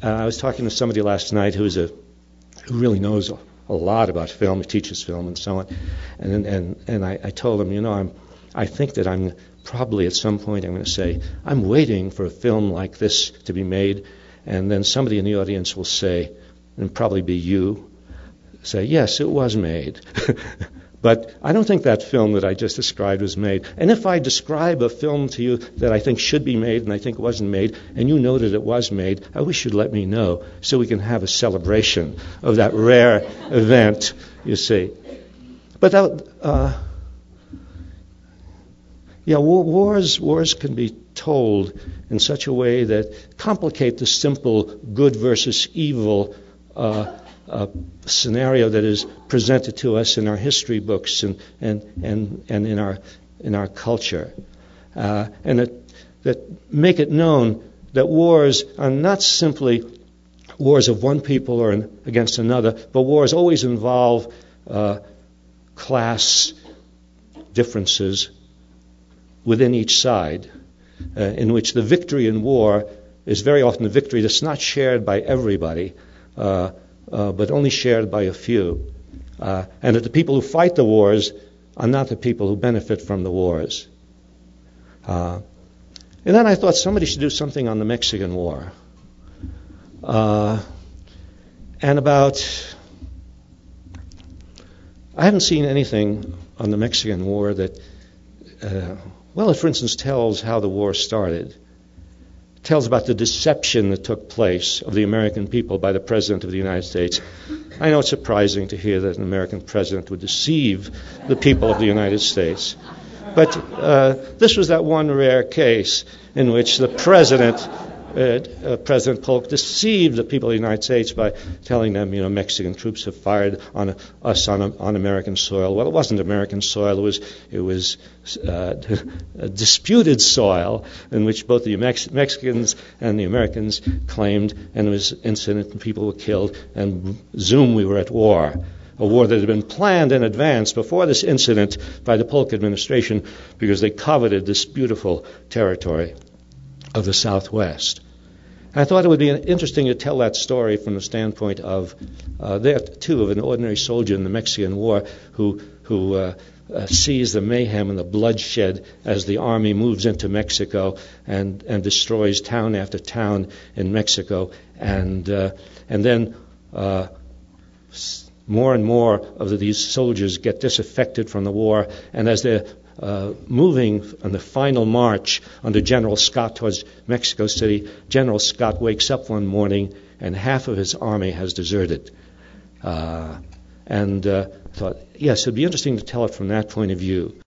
I was talking to somebody last night who really knows a lot about film. He teaches film and so on. And I told him, I think that I'm probably at some point I'm going to say, I'm waiting for a film like this to be made. And then somebody in the audience will say, and probably be you, say, yes, it was made. But I don't think that film that I just described was made. And if I describe a film to you that I think should be made and I think wasn't made, and you know that it was made, I wish you'd let me know so we can have a celebration of that rare event, you see. But wars can be told in such a way that complicate the simple good versus evil scenario that is presented to us in our history books and in our culture, and that make it known that wars are not simply wars of one people or against another, but wars always involve class differences within each side, in which the victory in war is very often a victory that's not shared by everybody, but only shared by a few. And that the people who fight the wars are not the people who benefit from the wars. And then I thought somebody should do something on the Mexican War. I haven't seen anything on the Mexican War that, it for instance tells how the war started. It tells about the deception that took place of the American people by the President of the United States. I know it's surprising to hear that an American president would deceive the people of the United States. But this was that one rare case in which the President Polk deceived the people of the United States by telling them, Mexican troops have fired on us on American soil. Well, it wasn't American soil. It was disputed soil in which both the Mexicans and the Americans claimed, and there was incident and people were killed, and zoom, we were at war. A war that had been planned in advance before this incident by the Polk administration because they coveted this beautiful territory of the Southwest. I thought it would be interesting to tell that story from the standpoint of an ordinary soldier in the Mexican War who sees the mayhem and the bloodshed as the army moves into Mexico and destroys town after town in Mexico, and then more and more of these soldiers get disaffected from the war, and as they're moving on the final march under General Scott towards Mexico City, General Scott wakes up one morning and half of his army has deserted. And thought, yes, it'd be interesting to tell it from that point of view.